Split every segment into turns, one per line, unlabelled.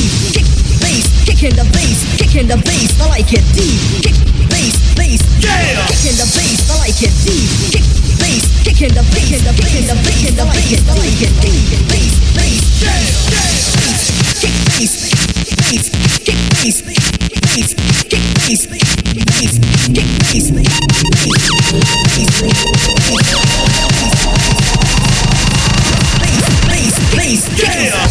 kick bass, kicking the bass, kicking the bass, I like it. D, kick bass, bass, yeah, kicking the bass, I like it. D, kick bass, kicking the bass, kicking the bass, I like it. I like it. D, bass, bass, yeah, kick bass, bass, kick bass, bass, kick bass, bass, kick bass, bass, yeah.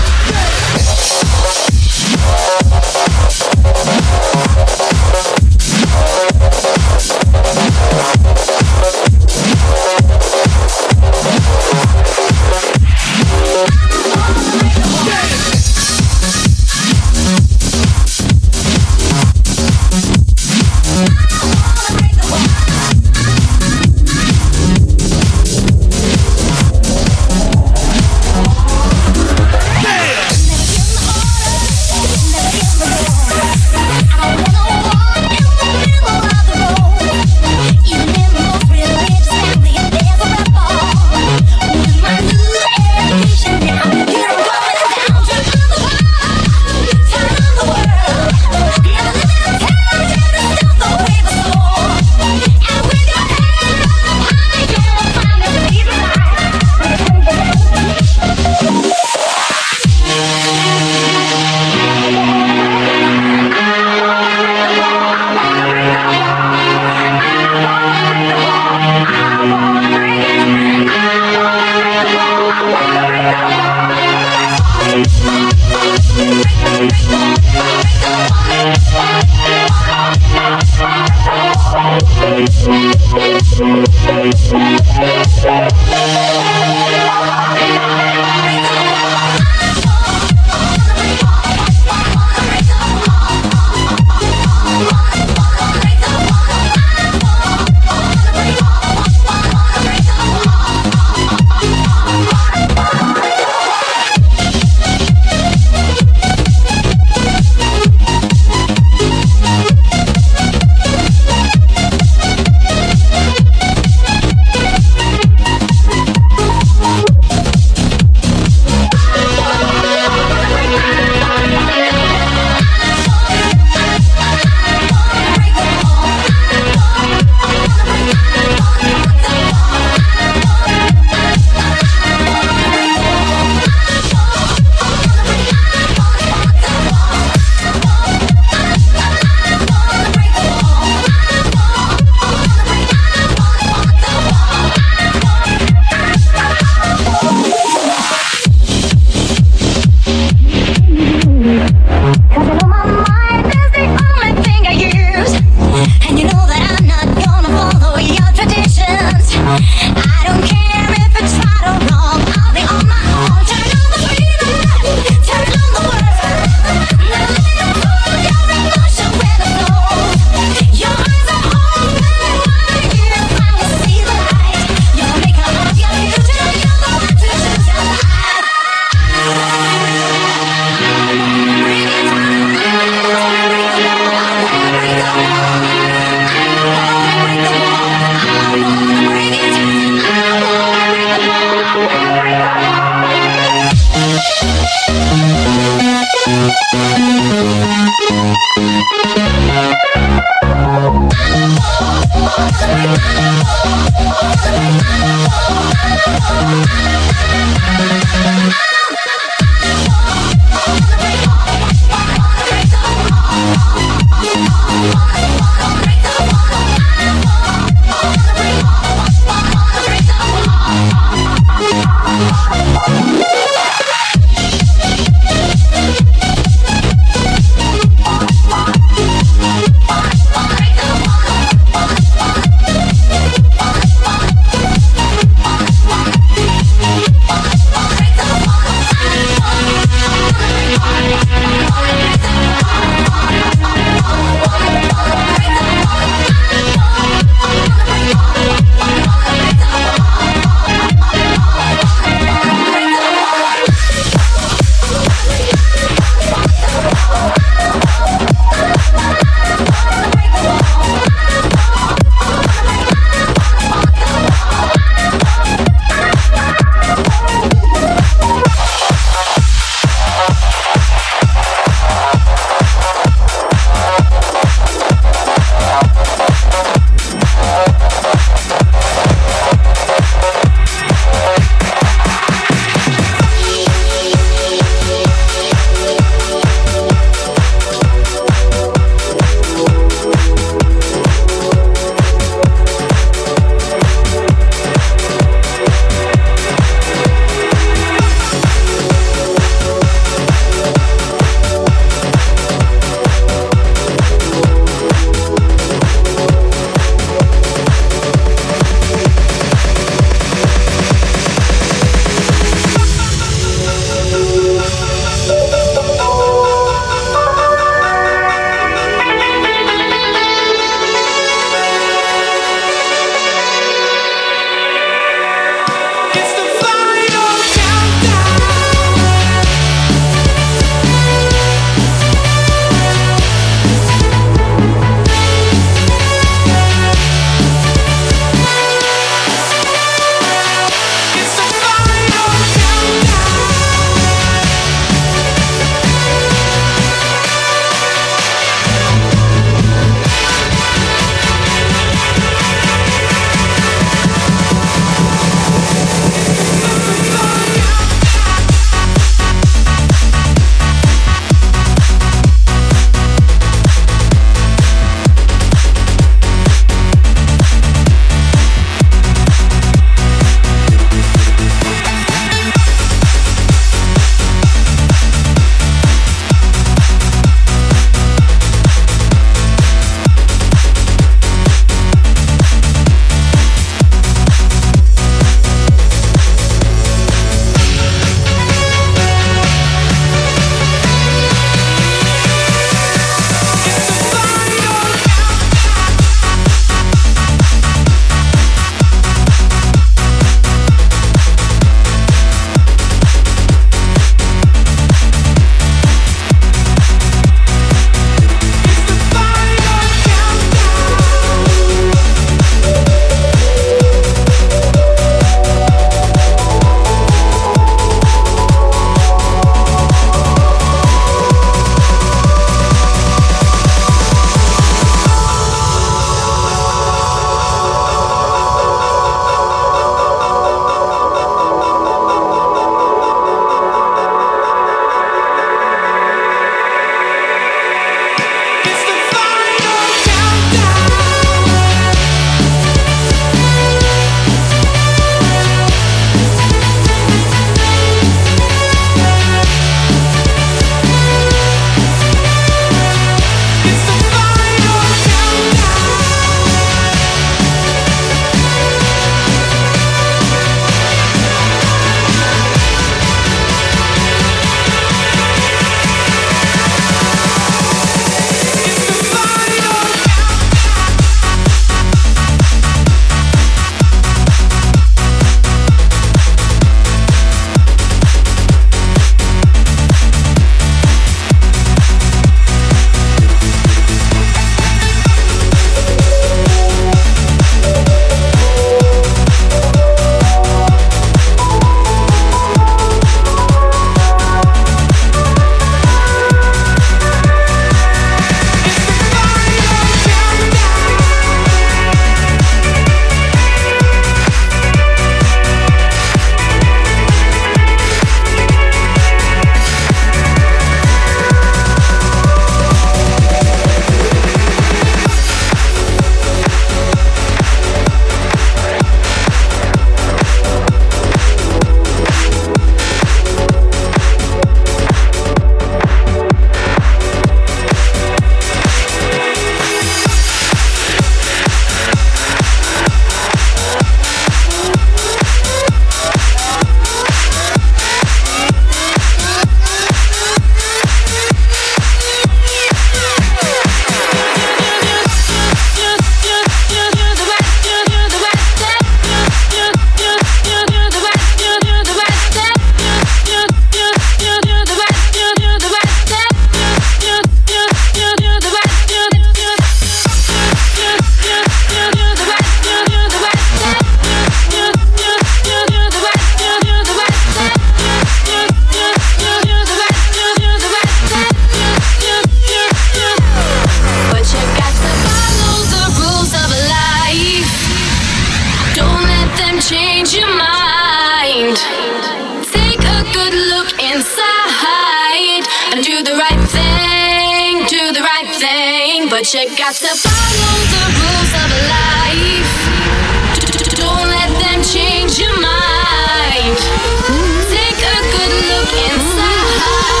You got to follow the rules of life. Don't let them change your mind. Take a good look inside.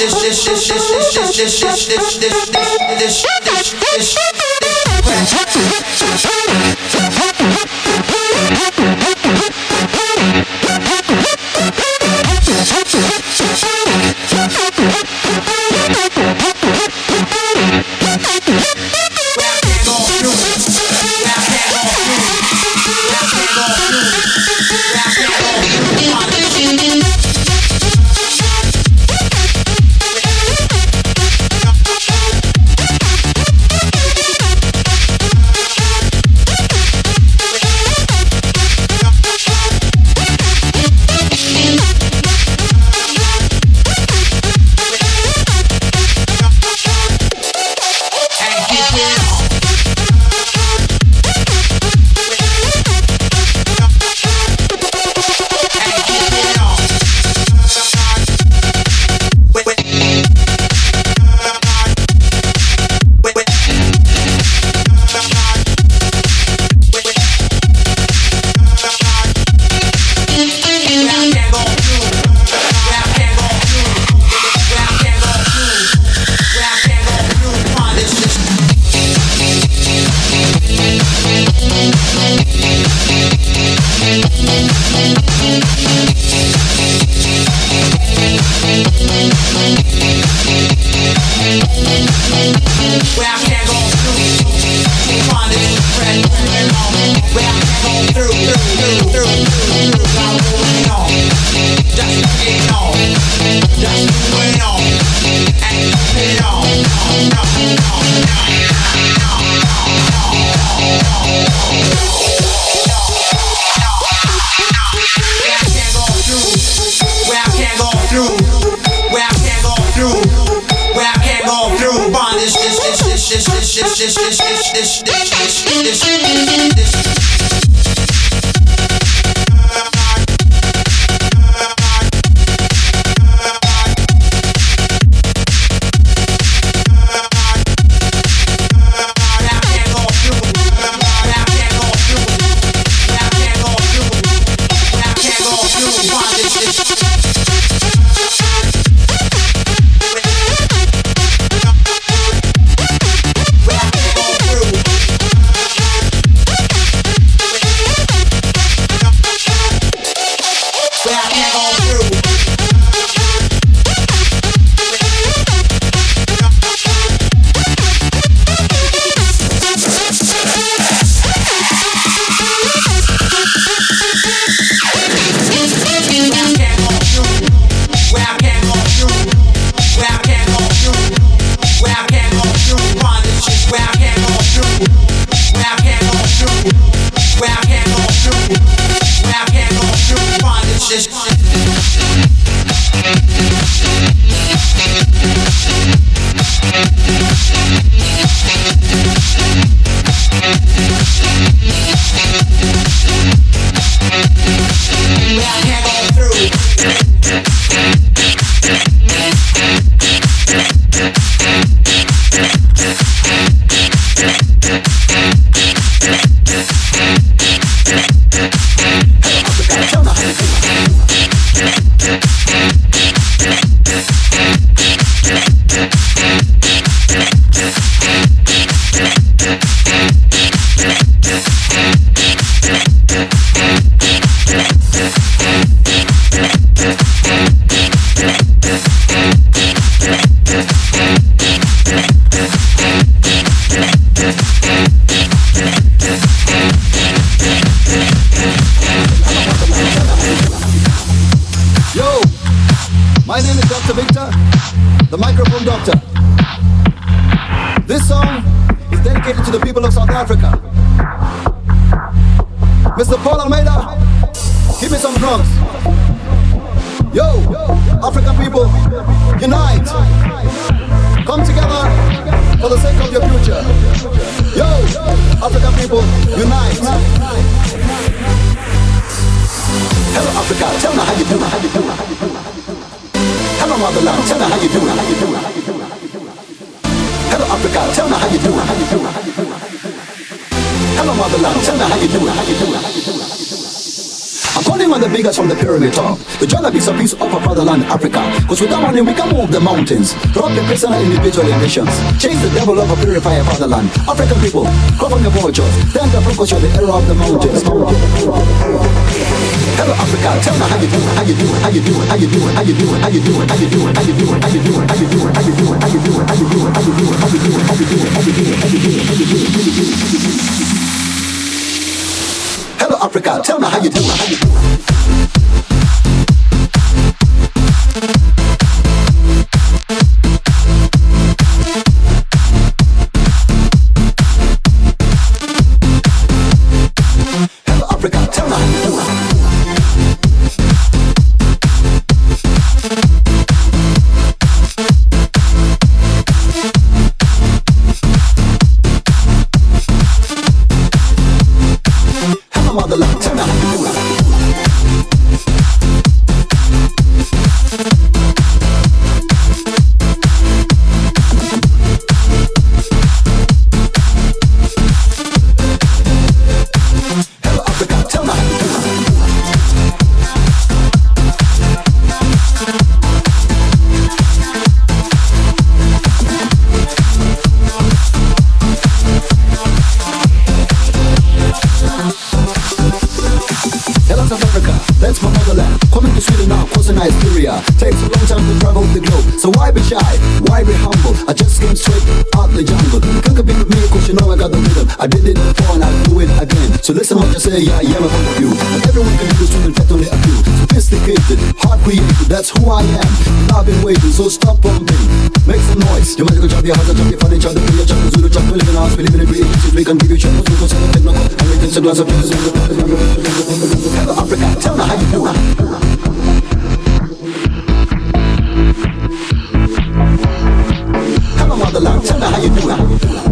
I'm gonna Standing on the biggest from the pyramid top. The jungle is a piece of our fatherland, Africa. Cause without money we can move the mountains. Rob the personal individual ambitions. Change the devil of a purifier fatherland. African people, come from your vultures. Stand up because you're the era of the mountains. Hello Africa, tell me how you do it, how you do it, how you do it, how you do it, how you do it, how you do it, how you do it, how you do it, how you do it, how you do it, how you do it, how you do it, how you do it, how you do it, how you do it, how you do it, how you do it, how you do it, how you do it, how you do it. Hello Africa, tell me how you do it, how you do it. So why be shy? Why be humble? I just came straight out the jungle. You can't compete with me cause you know I got the rhythm. I did it before and I'll do it again. So listen what you say, yeah, my point of view. And everyone can do this to reflect only a few. Sophisticated, hard created, that's who I am. I've been waiting, so stop bumping. Make some noise. Your magical job, your hands, your funny child, your child, Zulu child, we live in house, we live in a creativity. We can give you shadows, we go sell a technical. And we can say glass of Jesus. Hello Africa, tell me how you do it. Motherland, tell me how you do it.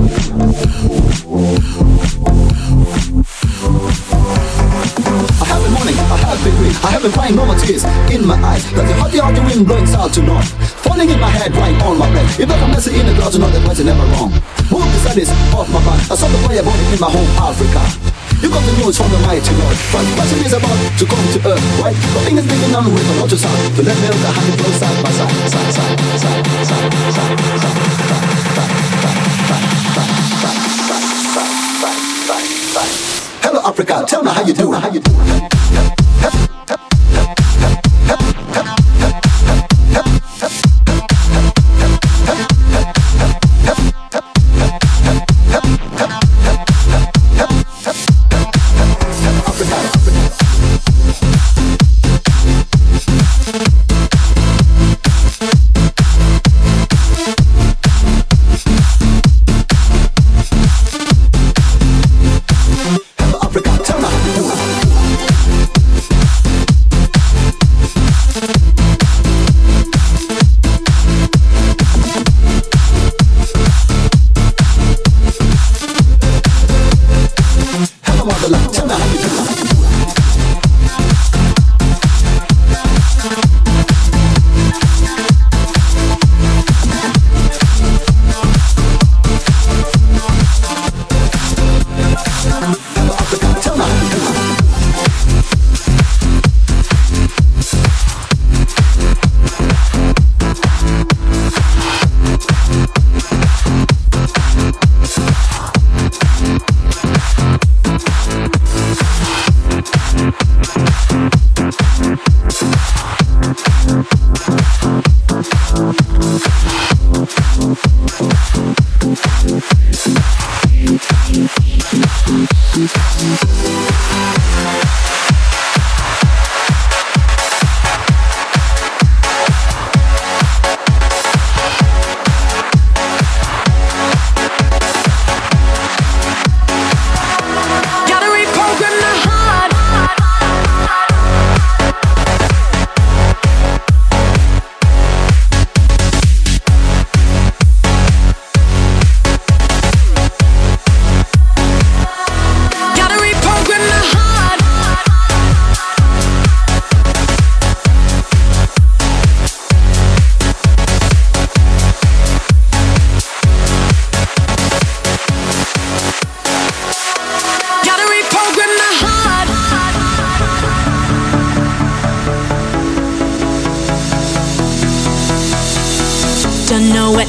I have been mourning, I have been weak, I have been crying no more tears in my eyes. Like the hot the wind blowing south to north, falling in my head, right on my bed. If I'm messy in the clouds, you know that voice is never wrong. Move the sadness off my back. I saw the fire burning in my home Africa. You got the news from the mighty Lord. But the question is about to come to earth, right? Nothing is big enough with a lot of sound. To let me know the hand flow side by side, side, side, side, side, side, side. Hello Africa, tell me how you do it, how you do it.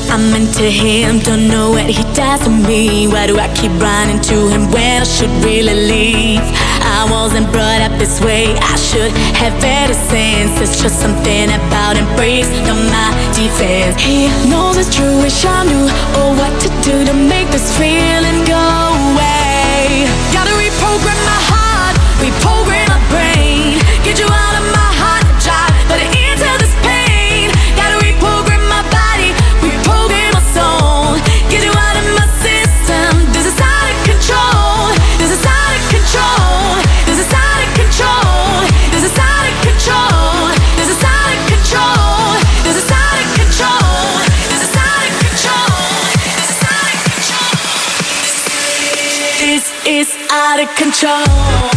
I'm into him, don't know what he does to me. Why do I keep running to him when I should really leave? I wasn't brought up this way, I should have better sense. It's just something about him breaks down my defense. He knows it's true, wish I knew what to do to make this feeling go away. Gotta reprogram my heart, reprogram my brain. Get you out of my heart, drive, but into this pain. Gotta reprogram my body, reprogram my soul. Get you out of my system, this is out of control. This is out of control. This is out of control. This is out of control. This is out of control. This is out of control. This is out of control. This is out of control. This is out of control.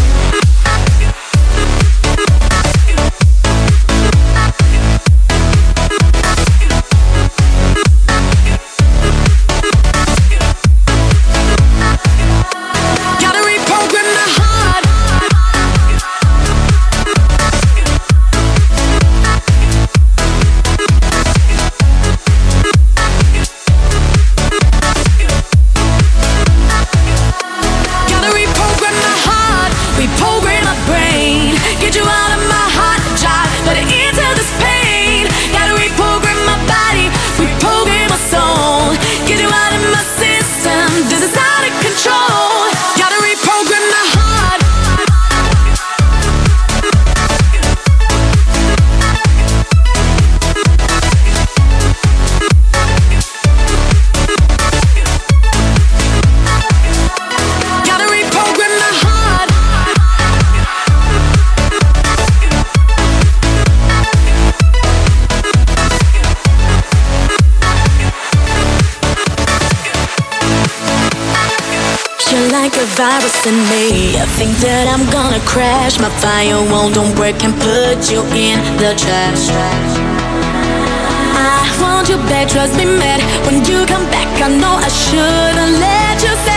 Virus in me, I think that I'm gonna crash. My firewall don't break and put you in the trash. I want you back, trust me, mad. When you come back, I know I shouldn't let you say